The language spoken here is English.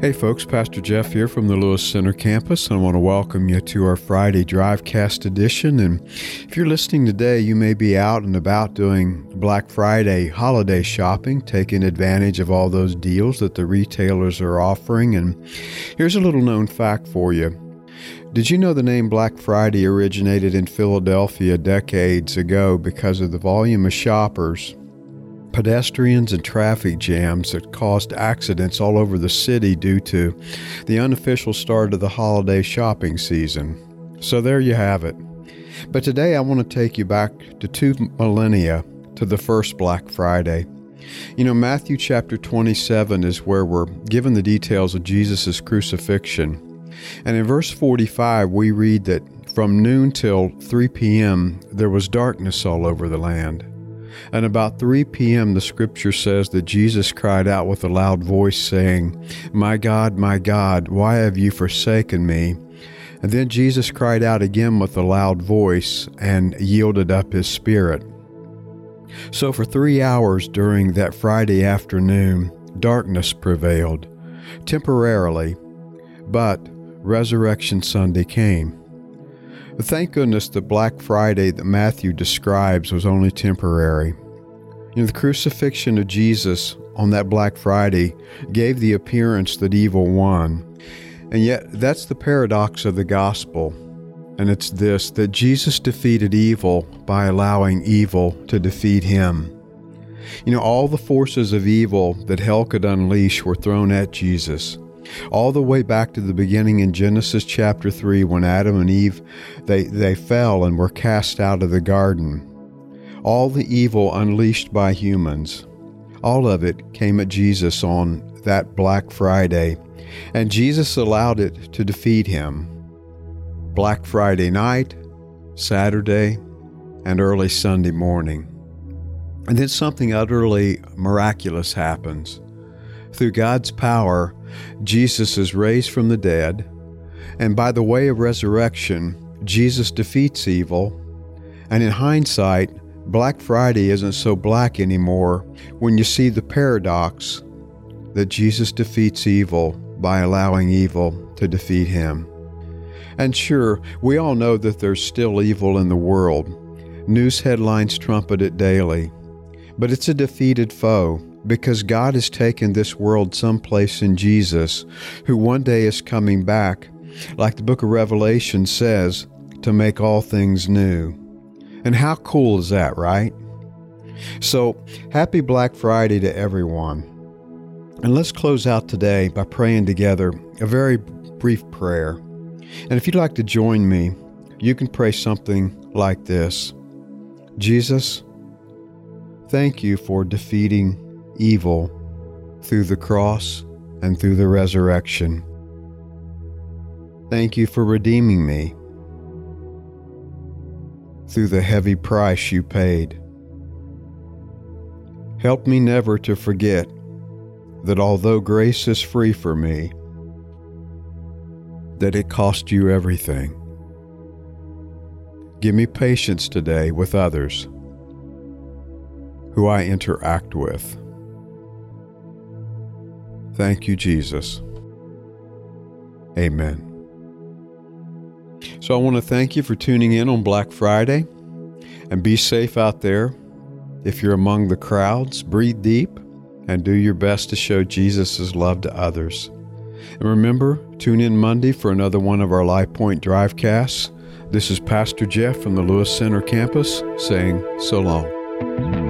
Hey folks, Pastor Jeff here from the Lewis Center campus, and I want to welcome you to our Friday Drivecast edition. And if you're listening today, you may be out and about doing Black Friday holiday shopping, taking advantage of all those deals that the retailers are offering. And here's a little known fact for you. Did you know the name Black Friday originated in Philadelphia decades ago because of the volume of shoppers, pedestrians, and traffic jams that caused accidents all over the city due to the unofficial start of the holiday shopping season? So there you have it. But today I want to take you back to 2 millennia to the first Black Friday. You know, Matthew chapter 27 is where we're given the details of Jesus' crucifixion. And in verse 45, we read that from noon till 3 p.m., there was darkness all over the land. And about 3 p.m., the scripture says that Jesus cried out with a loud voice, saying, my God, why have you forsaken me?" And then Jesus cried out again with a loud voice and yielded up his spirit. So for 3 hours during that Friday afternoon, darkness prevailed, temporarily, but Resurrection Sunday came. Thank goodness the Black Friday that Matthew describes was only temporary. You know, the crucifixion of Jesus on that Black Friday gave the appearance that evil won. And yet that's the paradox of the gospel. And it's this, that Jesus defeated evil by allowing evil to defeat him. You know, all the forces of evil that hell could unleash were thrown at Jesus. All the way back to the beginning in Genesis chapter 3 when Adam and Eve, they fell and were cast out of the garden. All the evil unleashed by humans, all of it came at Jesus on that Black Friday, and Jesus allowed it to defeat him. Black Friday night, Saturday, and early Sunday morning. And then something utterly miraculous happens. Through God's power, Jesus is raised from the dead, and by the way of resurrection, Jesus defeats evil. And in hindsight, Black Friday isn't so black anymore when you see the paradox that Jesus defeats evil by allowing evil to defeat him. And sure, we all know that there's still evil in the world. News headlines trumpet it daily. But it's a defeated foe, because God has taken this world someplace in Jesus, who one day is coming back, like the book of Revelation says, to make all things new. And how cool is that, right? So, happy Black Friday to everyone. And let's close out today by praying together a very brief prayer. And if you'd like to join me, you can pray something like this. Jesus, thank you for defeating evil through the cross and through the resurrection. Thank you for redeeming me through the heavy price you paid. Help me never to forget that although grace is free for me, that it cost you everything. Give me patience today with others who I interact with. Thank you, Jesus. Amen. So I want to thank you for tuning in on Black Friday, and be safe out there. If you're among the crowds, breathe deep and do your best to show Jesus' love to others. And remember, tune in Monday for another one of our Life Point Drivecasts. This is Pastor Jeff from the Lewis Center campus saying so long.